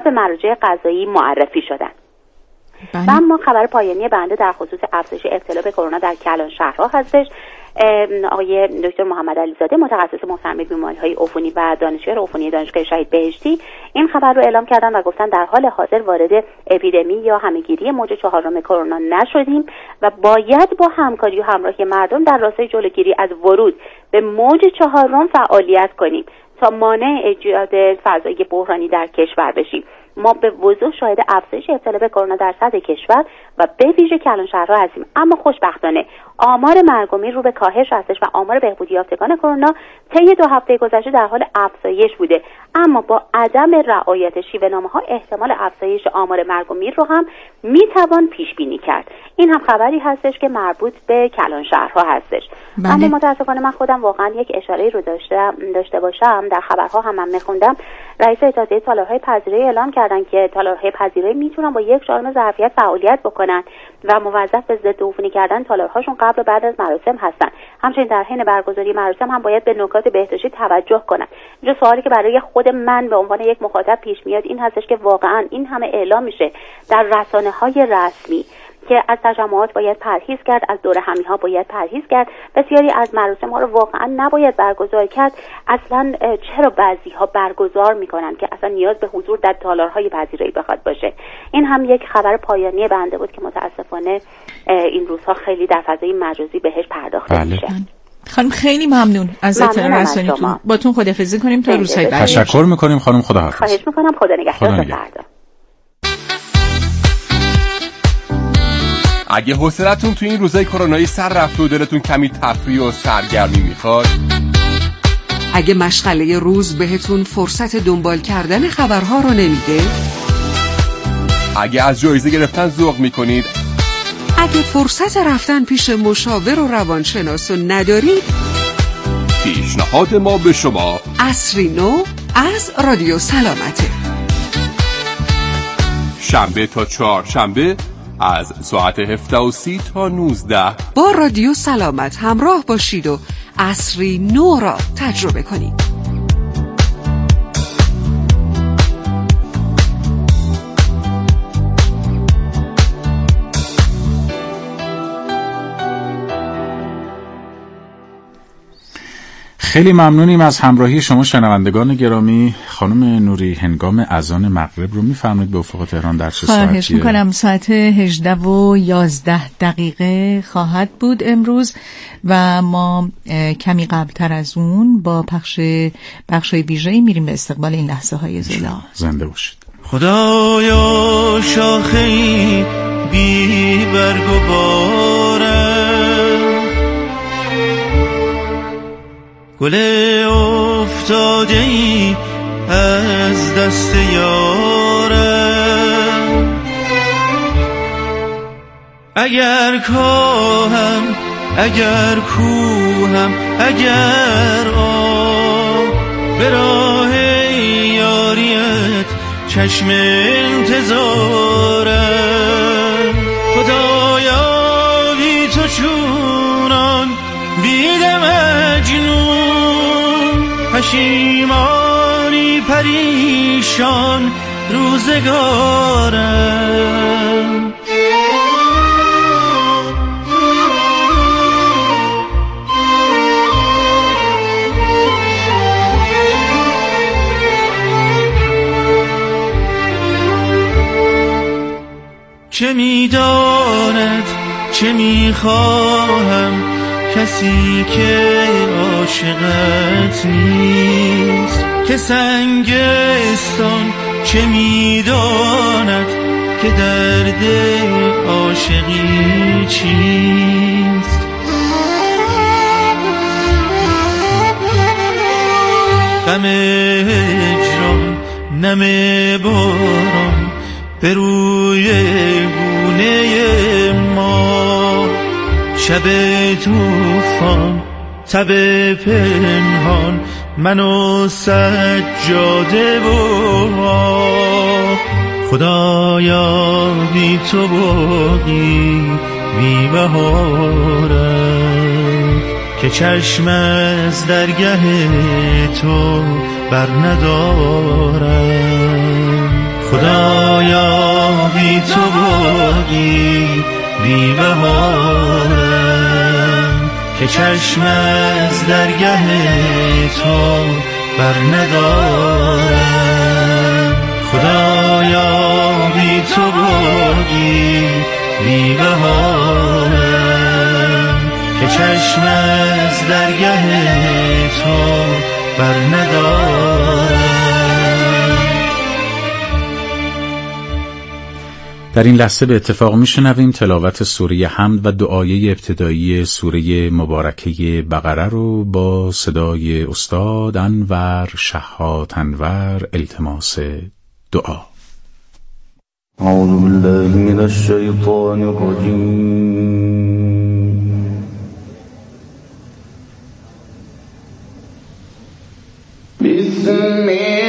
به مراجع قضایی معرفی شدن. و اما خبر پایانی بنده در خصوص افزایش ابتلا به کرونا در کلان شهرها هستش. آقای دکتر محمد علیزاده متخصص مفهومی بیماری‌های عفونی و دانشیار عفونی دانشگاه شهید بهشتی این خبر رو اعلام کردن و گفتن در حال حاضر وارد اپیدمی یا همهگیری موج 4 کرونا نشدیم و باید با همکاری و همراهی مردم در راستای جلوگیری از ورود به موج 4 فعالیت کنیم تا مانع ایجاد فضای بحرانی در کشور بشیم. ما به وضوح شاهد افزایش ابتلا به کرونا در سطح کشور و به ویژه کلان شهرها هستیم، اما خوشبختانه آمار مرگ و میر رو به کاهش هستش و آمار بهبودی یافتگان کرونا طی 2 هفته گذشته در حال افزایش بوده، اما با عدم رعایت شیوه‌نامه‌ها احتمال افزایش آمار مرگ و میر رو هم میتوان پیش بینی کرد. این هم خبری هستش که مربوط به کلان شهرها هستش. اما متاسفانه من خودم واقعا یک اشاره‌ای رو داشته باشم، در خبرها هم میخوندم رئیس اتحادیه تالارهای پذیرایی اعلام کردن که تالارهای پذیرایی میتونن با 1 شارم ظرفیت فعالیت بکنن و موظف به ضد عفونی کردن تالارهاشون قبل و بعد از مراسم هستن. همچنین در حین برگزاری مراسم هم باید به نکات بهداشتی توجه کنن. اینجا سوالی که برای خود من به عنوان یک مخاطب پیش میاد این هستش که واقعا این همه اعلام میشه در رسانه‌های رسمی که از تجمعات باید پرهیز کرد، از دور همی‌ها باید پرهیز کرد، بسیاری از مراسم‌ها رو واقعا نباید برگزار کرد. اصلا چرا بعضی‌ها برگزار می‌کنن که اصلا نیاز به حضور در تالارهای پذیرایی بخواد باشه؟ این هم یک خبر پایانی بنده بود که متاسفانه این روزها خیلی در فضای مجازی بهش پرداخته میشه. خانم خیلی ممنون از اطلاع رسانیتون. باتون خداحافظی کنیم تا روزهای بعد. تشکر می‌کنیم خانم، خداحافظ. خواهش می‌کنم، خدا نگهدار. فردا. اگه حوصلتون تو این روزای کرونایی سر رفته و دلتون کمی تفریح و سرگرمی میخواد، اگه مشغله روز بهتون فرصت دنبال کردن خبرها رو نمیده، اگه از جایزه گرفتن ذوق میکنید، اگه فرصت رفتن پیش مشاور و روانشناس رو ندارید، پیشنهاد ما به شما عصری نو از رادیو سلامته. شنبه تا چهارشنبه از ساعت 17:30 تا 19 با رادیو سلامت همراه باشید و عصری نو را تجربه کنید. خیلی ممنونیم از همراهی شما شنوندگان گرامی. خانم نوری، هنگام اذان مغرب رو میفرمایید به افق تهران در چه ساعتیه؟ خواهش میکنم. ساعت 18:11 خواهد بود امروز و ما کمی قبلتر از اون با بخشای ویژه‌ای میریم به استقبال این لحظه های زلا. زنده باشید. خدایا شاخه‌ای بی برگ و بارم، گل افتاده‌ای از دست یارم، اگر کاهم اگر کوهم اگر به راه یاریت چشم انتظارم، خدایا بی تو چونان بیده مجنون، پشیمانی پریشان روزگارم. چه میداند چه میخواهم کسی که عاشقت نیست، که سنگستان چه میداند که درد عاشقی چیست. غم هجران نم باران به روی گونه ما، شب طوفان تب پنهان من و سجاده و خدایا بی تو باقی بی بهارم، که چشم از درگه تو بر ندارم. خدا بی تو باقی بی بهارم که چشم از درگه تو بر ندارم. خدایا بی تو باقی بی بهارم که چشم از درگه تو بر ندارم. در این لحظه به اتفاق میشنویم تلاوت سوره حمد و دعای ابتدایی سوره مبارکه بقره رو با صدای استاد انور شحات انور. التماس دعا. اعوذ بالله من الشیطان الرجیم. بسم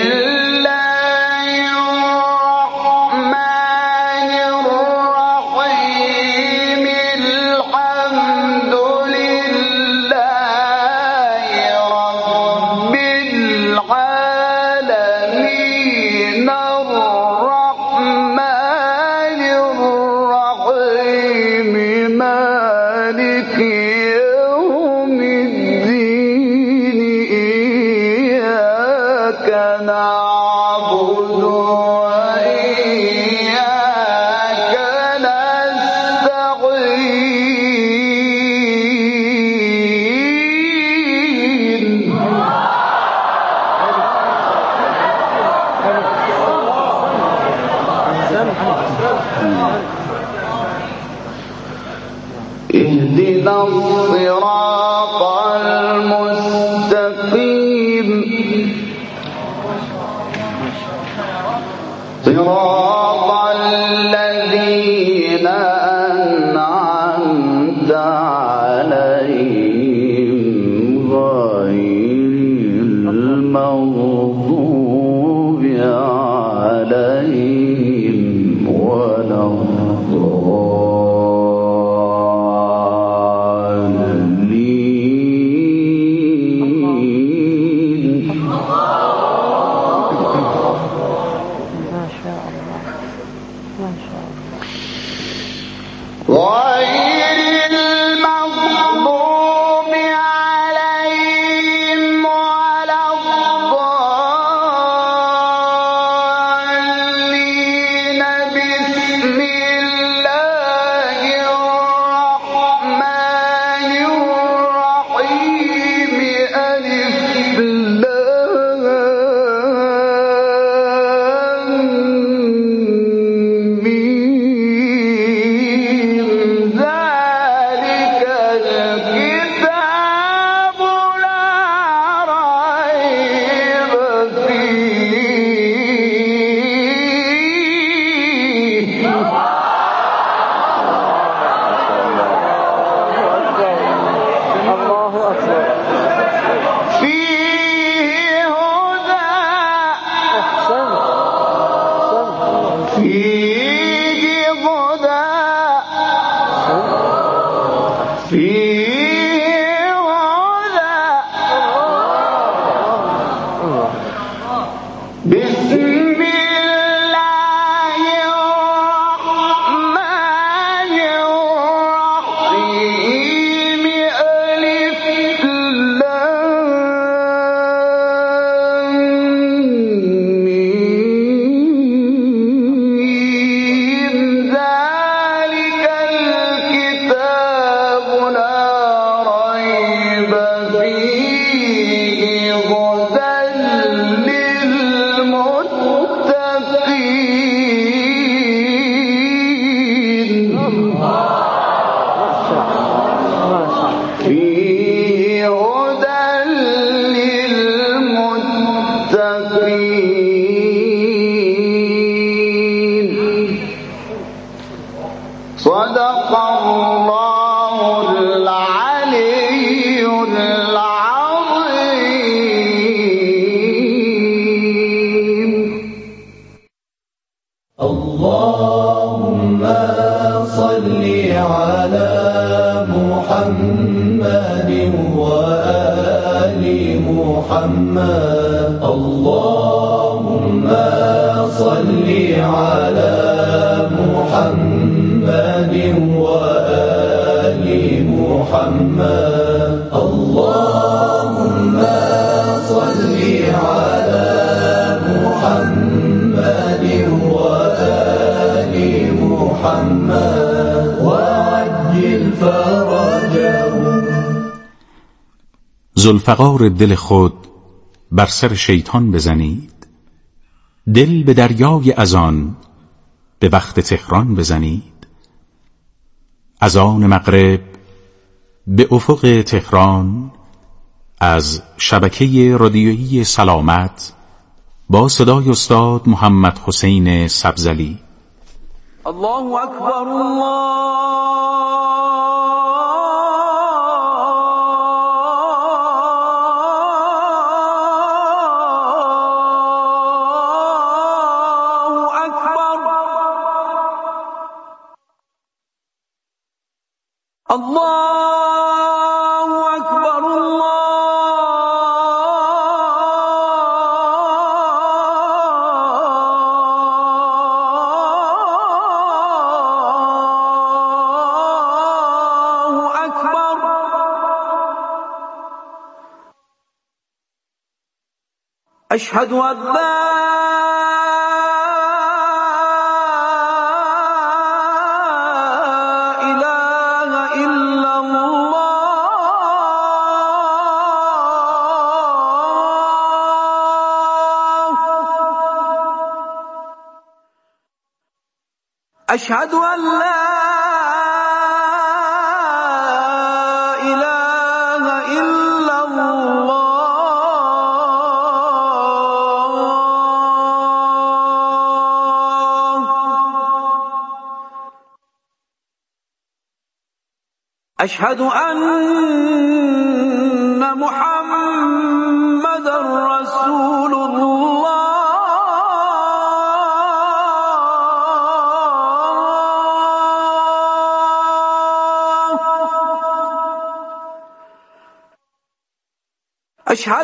اهدنا الصراط المستقيم صراط الذين أنعمت عليهم غير المغضوب عليهم ولا صدق الله العلي العظيم. اللهم صل على محمد وآل محمد. اللهم صل على محمد محمد وآل محمد اللهم صل على محمد وآل محمد وعجل فرجهم. ذوالفقار دل خود بر سر شیطان بزنید، دل به دریای اذان به وقت تهران بزنید. اذان مغرب به افق تهران از شبکه رادیویی سلامت با صدای استاد محمد حسین سبزلی. الله اکبر الله الله أكبر الله أكبر. أشهد أن لا أشهد أن لا إله إلا الله. أشهد أن محمدًا رسول الله. أشهد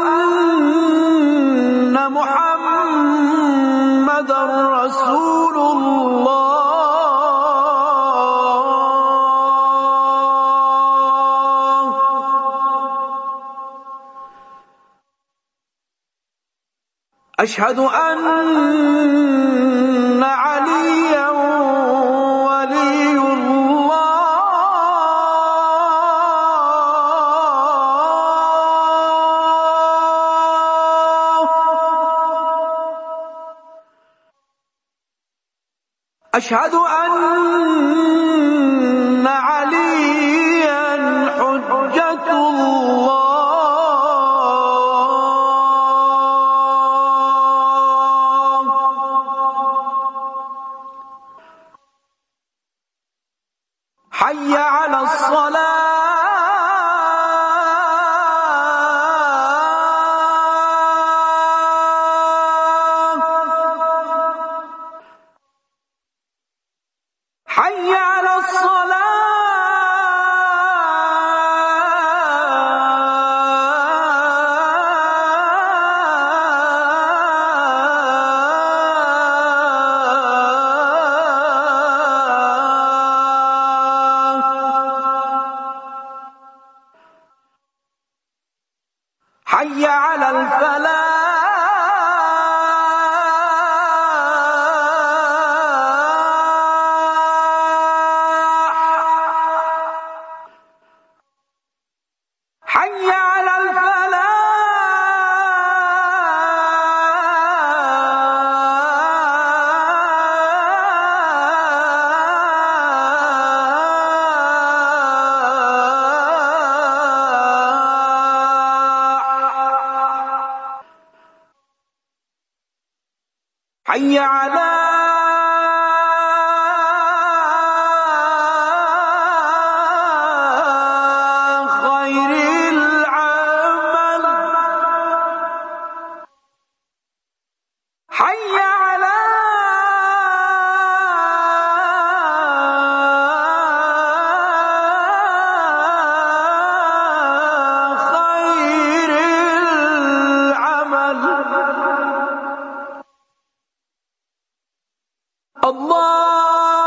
أن محمدًا رسول الله. أشهد أن عليًا ولي الله. أشهد أن عليا حجة الله. حي على الصلاة. حي على الصلاة. حي على الفلاح. حي على الفلاح. حي على خير العمل. حي على خير العمل. الله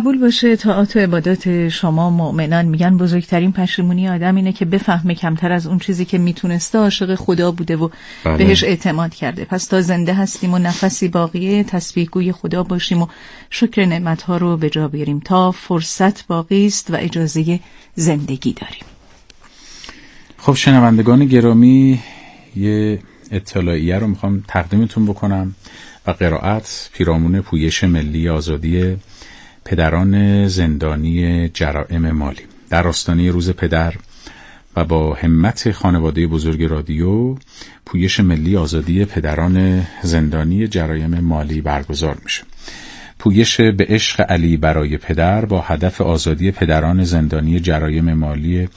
قبول باشه طاعات و عبادات شما مؤمنان. میگن بزرگترین پشیمونی آدم اینه که بفهمه کمتر از اون چیزی که میتونسته عاشق خدا بوده و بهش اعتماد کرده. پس تا زنده هستیم و نفسی باقیه تسبیح گوی خدا باشیم و شکر نعمتها رو به جا بیاریم تا فرصت باقی است و اجازه زندگی داریم. خب شنوندگان گرامی، یه اطلاعیه رو میخوام تقدیمتون بکنم و قرائت پیرامون پویش ملی آزادی پدران زندانی جرائم مالی. در آستانه روز پدر و با همت خانواده بزرگ رادیو، پویش ملی آزادی پدران زندانی جرایم مالی برگزار میشه. پویش به عشق علی برای پدر با هدف آزادی پدران زندانی جرایم مالی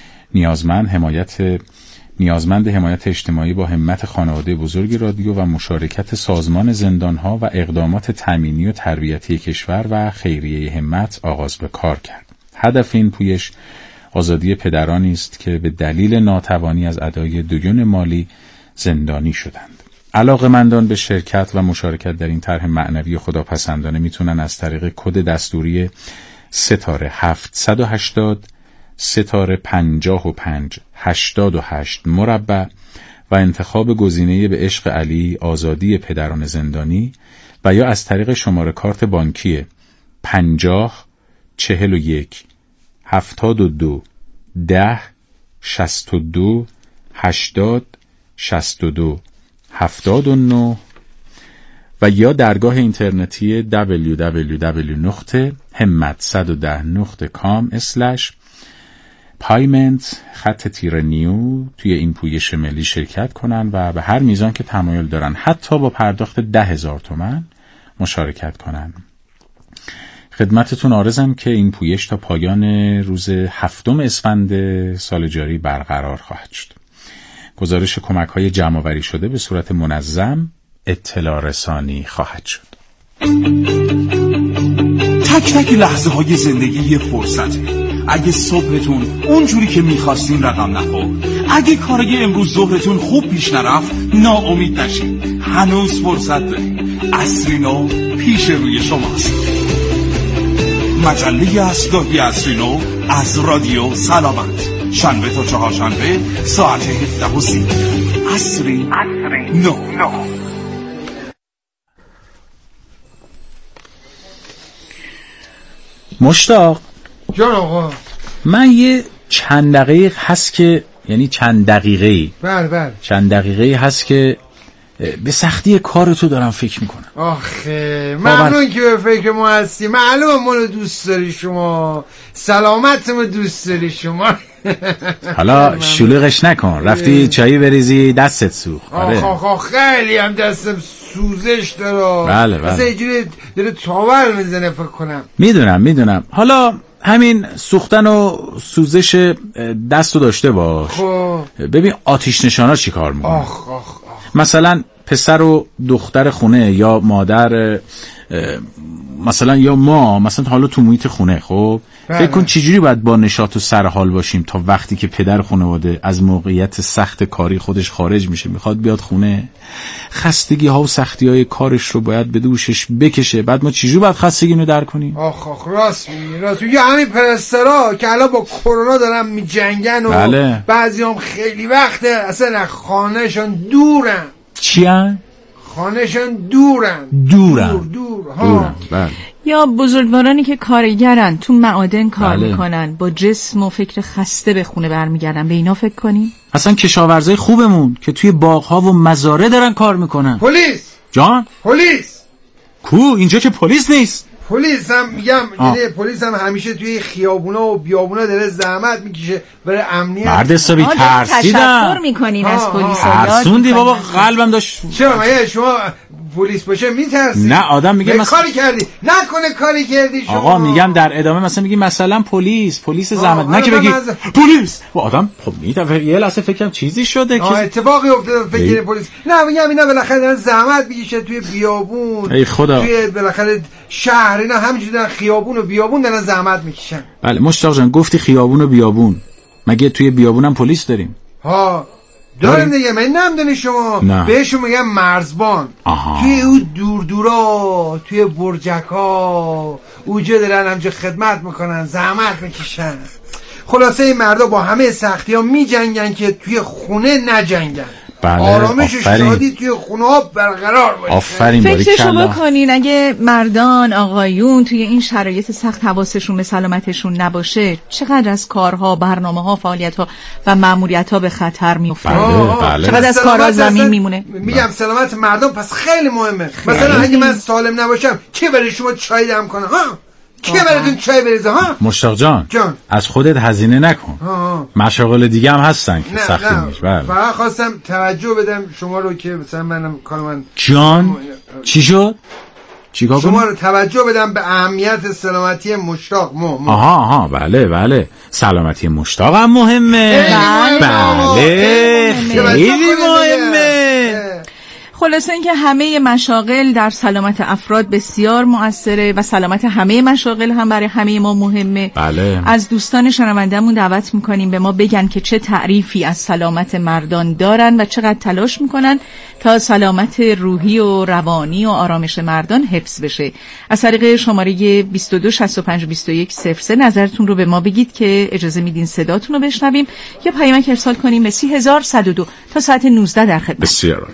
نیازمند حمایت اجتماعی با همت خانواده بزرگ رادیو و مشارکت سازمان زندانها و اقدامات تامینی و تربیتی کشور و خیریه همت آغاز به کار کرد. هدف این پویش آزادی پدرانی است که به دلیل ناتوانی از ادای دیون مالی زندانی شدند. علاقه‌مندان به شرکت و مشارکت در این طرح معنوی خداپسندانه میتونن از طریق کد دستوری ستاره 780 ستاره 55 88 مربع و انتخاب گزینه به عشق علی آزادی پدران زندانی و یا از طریق شماره کارت بانکی 50 41 72 10 62 80 62 79 و یا درگاه اینترنتی www.hemmat110.com/payment_new توی این پویش ملی شرکت کنن و به هر میزان که تمایل دارن حتی با پرداخت 10,000 تومان مشارکت کنن. خدمتتون عارضم که این پویش تا پایان روز 7 اسفند سال جاری برقرار خواهد شد. گزارش کمک‌های جمع‌آوری شده به صورت منظم اطلاع رسانی خواهد شد. تک تک لحظه های زندگی یه فرصته. اگه صبحتون اونجوری که میخواستین رقم نخورد، اگه کارای امروز ظهرتون خوب پیش نرفت، ناامید نشین. هنوز فرصت دارید. عصری نو پیش روی شماست. مجله اصلاحی عصری نو از رادیو سلامت، شنبه تا چهارشنبه ساعت 17:30. عصری نو. مشتاق جان آقا، من یه چند دقیقه هست که چند دقیقه هست که به سختی کار تو دارم فکر میکنم. آخه ممنون که به فکر ما هستی. معلومه منو دوست داری شما، سلامتمو دوست داری شما. حالا شلوغش نکن، رفتی چایی بریزی دستت سوخت. آخ خیلی هم دستم سوزش داره. بله مثلا اینجوری داره تاور میزنه فکر کنم. میدونم. حالا همین سوختن و سوزش دستو داشته باش. ببین آتش نشانا چی کار میکنه. مثلا پسر و دختر خونه یا مادر، مثلا یا ما مثلا حالا تو محیط خونه، خب فکر کن چجوری باید با نشاط و سرحال باشیم تا وقتی که پدر خانواده از موقعیت سخت کاری خودش خارج میشه میخواد بیاد خونه، خستگی ها و سختی های کارش رو باید به دوشش بکشه. بعد ما چجوری باید خستگی رو در کنیم؟ آخ راست میگی. همین پرستارا که الان با کرونا دارن میجنگن و بله. بعضی هم خیلی وقته اصلا خانهشون دورن. چی هن؟ خانهشون دورن. بله. یا بزرگوارانی که کارگرن تو معادن کار میکنن، با جسم و فکر خسته به خونه برمیگردن، به اینا فکر کنیم. اصلا کشاورزای خوبمون که توی باغ‌ها و مزارع دارن کار میکنن. پلیس جان؟ پلیس کو؟ اینجا که پلیس نیست. پلیس هم میگم پلیس هم همیشه توی خیابونا و بیابونا داره زحمت میکشه برای امنیت. مرد حسابی ترسیدم. تشکر میکنین از پلیسا. ترسوندی بابا، قلبم داشت. چرا شما پلیس باشه میترسی؟ نه آدم میگه مثلا کاری کردی، نکنه کاری کردی شما. آقا میگم در ادامه مثلا میگی مثلا پلیس زحمت، نه که بگی پلیس. و آدم خب میدونم یه لحظه فکرم چیزی شده که اتفاقی افتاده فکر پلیس. نه میگم اینا بالاخره دارن زحمت میکشه توی بیابون، ای خدا، توی بالاخره شهر، اینا همینجوری دارن خیابون و بیابون دارن زحمت میکشن. بله مشتاق جان گفتی خیابون و بیابون، مگه توی بیابون هم پلیس داریم؟ داریم دیگه، من نمیدونی شما نه. بهشون میگم مرزبان. توی اون دور دورا، توی برجکا اوجه دارن همجا خدمت میکنن، زحمت میکشن. خلاصه این مردا با همه سختی ها میجنگن که توی خونه نجنگن. آرامش و شادی توی خونه ها برقرار باشه. آفرین. فکرشو بکنین اگه مردان آقایون توی این شرایط سخت حواسشون به سلامتشون نباشه، چقدر از کارها، برنامه‌ها، فعالیت‌ها و مأموریت‌ها به خطر میفته. بله. چقدر از کارها زمین میمونه. میگم سلامت مردم پس خیلی مهمه. مثلا اگه من سالم نباشم کی برای شما چای دم کنه؟ ها؟ کی براتون چای بریزه؟ ها؟ مشتاق جان از خودت هزینه نکن. مشاغل دیگه هم هستن که سختی نیست. فقط خواستم توجه بدم شما رو که مثلا منم کار من جان چی شد؟ شما رو توجه بدم به اهمیت سلامتی مشتاق. آها بله سلامتی مشتاق هم مهمه. بله خیلی مهمه. خلاصه اینکه همه مشاغل در سلامت افراد بسیار مؤثره و سلامت همه مشاغل هم برای همه ما مهمه. بله. از دوستان شنونده‌مون دعوت میکنیم به ما بگن که چه تعریفی از سلامت مردان دارن و چقدر تلاش میکنن تا سلامت روحی و روانی و آرامش مردان حفظ بشه. از طریق شماره 22652103 نظرتون رو به ما بگید که اجازه میدین صداتون رو بشنویم یا پیامک ارسال کنیم به 30102 تا ساعت 19 در خدمت. بسیار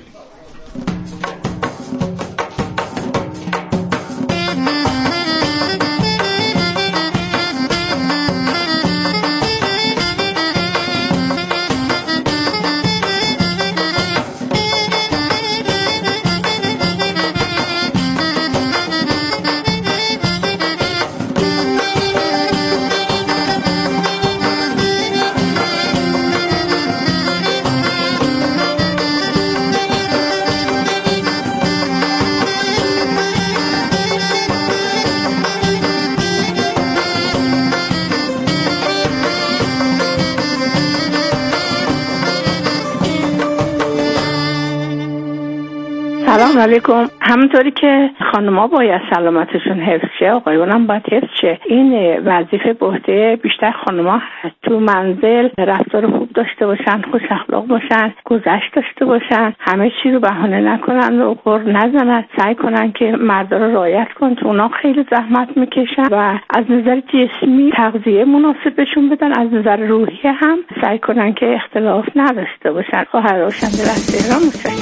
سلام علیکم. همونطوری که خانم‌ها باید سلامتشون حفظ شه، آقایون هم باید حفظ شه. این وظیفه به عهده بیشتر خانم‌ها تو منزل رفتار خوب داشته باشن، خوش اخلاق باشن، گذشت داشته باشن، همه چی رو بهانه نکنن و غر نزنن، سعی کنن که مردا رو رعایت کنن. تو اونا خیلی زحمت میکشن و از نظر جسمی تغذیه مناسب بهشون بدن، از نظر روحی هم سعی کنن که اختلاف نداشته باشن. خواهر روشن‌دل از تهران.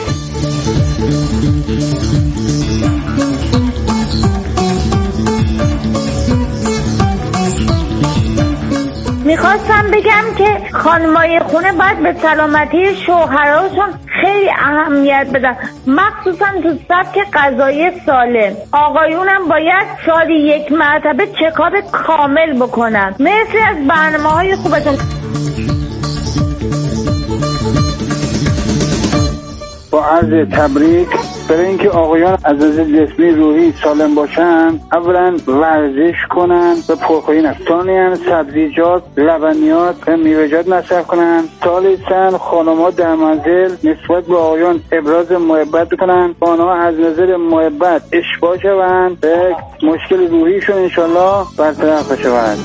میخواستم بگم که خانمای خونه باید به سلامتی شوهراشون خیلی اهمیت بدن، مخصوصا تو سبک غذایی سالم. آقایونم باید سالی یک مرتبه چکاپ کامل بکنن. مرسی از برنامه‌های خوبتون. با عرض تبریک برای اینکه آقایان از نظر جسمی روحی سالم باشن، اولا ورزش کنن و پرخوری نکنن، ثانیاً سبزیجات، لبنیات و میوه‌جات مصرف کنن، ثالثاً خانم‌ها در منزل نسبت به آقایان ابراز محبت کنن، آنها از نظر محبت اشباع شوند و مشکل روحیشون انشالله برطرف بشود.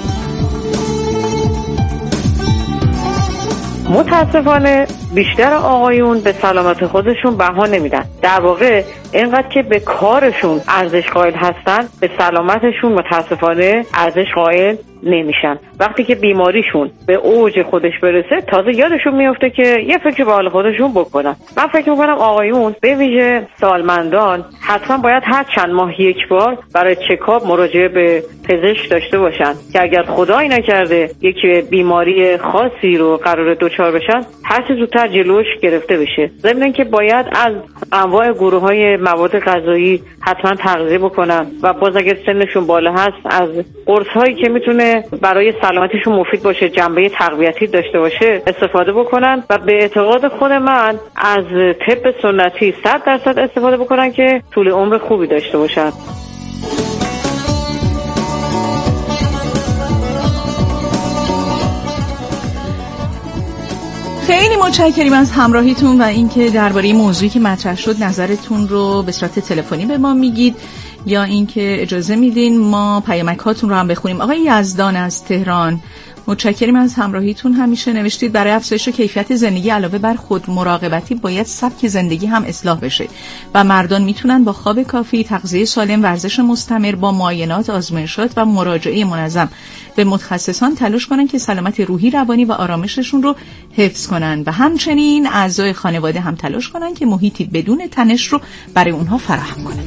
متاسفانه بیشتر آقایون به سلامت خودشون بها نمیدن. در واقع اینقدر که به کارشون ارزش قائل هستن، به سلامتشون متاسفانه ارزش قائل نمیشن. وقتی که بیماریشون به اوج خودش برسه، تازه یادشون میفته که یه فکر به حال خودشون بکنن. من فکر میکنم آقایون به ویژه سالمندان حتما باید هر چند ماه یک بار برای چکاپ مراجعه به پزشک داشته باشن که اگر خدایی نکرده یک بیماری خاصی رو قرار دچار بشن، هر چه زودتر جلوش گرفته بشه. ضمن اینکه باید از انواع گروه‌های مواد غذایی حتما تغذیه بکنن و باز اگر سنشون بالا هست از قرص‌هایی که میتونه برای سلامتیشون مفید باشه، جنبه تقویتی داشته باشه استفاده بکنن و به اعتقاد خود من از طب سنتی 100% استفاده بکنن که طول عمر خوبی داشته باشن. خیلی متشکریم از همراهیتون و اینکه درباره موضوعی که مطرح شد نظرتون رو به صورت تلفنی به ما میگید. یا اینکه اجازه میدین ما پیامک هاتون رو هم بخونیم. آقای یزدان از تهران، متشکریم از همراهیتون. همیشه نوشتید برای افزایش کیفیت زندگی علاوه بر خود مراقبتی باید سبک زندگی هم اصلاح بشه و مردان میتونن با خواب کافی، تغذیه سالم، ورزش مستمر، با معاینات، آزمایشات و مراجعه منظم به متخصصان تلاش کنن که سلامت روحی، روانی و آرامششون رو حفظ کنن و همچنین اعضای خانواده هم تلاش کنن که محیطی بدون تنش رو برای اونها فراهم کنن.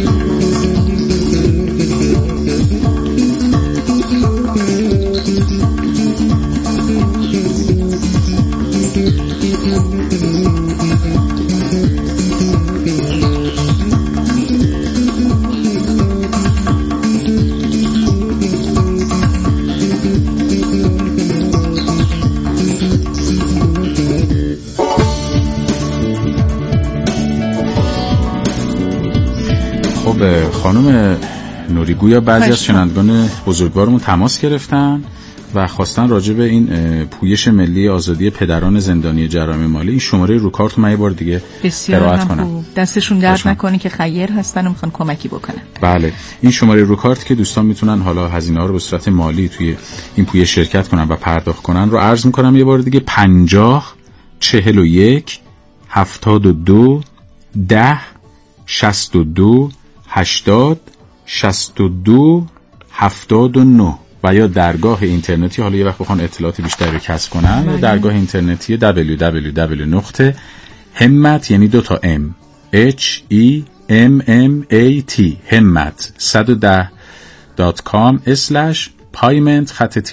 خانم نوری، گویا بعضی از شنوندگان بزرگوارمون تماس گرفتن و خواستن راجع به این پویش ملی آزادی پدران زندانی جرایم مالی، این شماره رو کارت من یه بار دیگه قرائت کنم. دستشون درد نکنه که خیر هستن و میخوان کمکی بکنن. بله، این شماره رو کارت که دوستان میتونن حالا هزینه ها رو به صورت مالی توی این پویش شرکت کنن و پرداخت کنن رو عرض میکنم یه بار دیگه: 50 41 72 10 62 80 62 79 و یا درگاه اینترنتی، حالا یه وقت بخوان اطلاعات بیشتری رو کسب کنن، یا درگاه اینترنتی www.hemmat یعنی 2 تا M HEMMAT 110.com/payment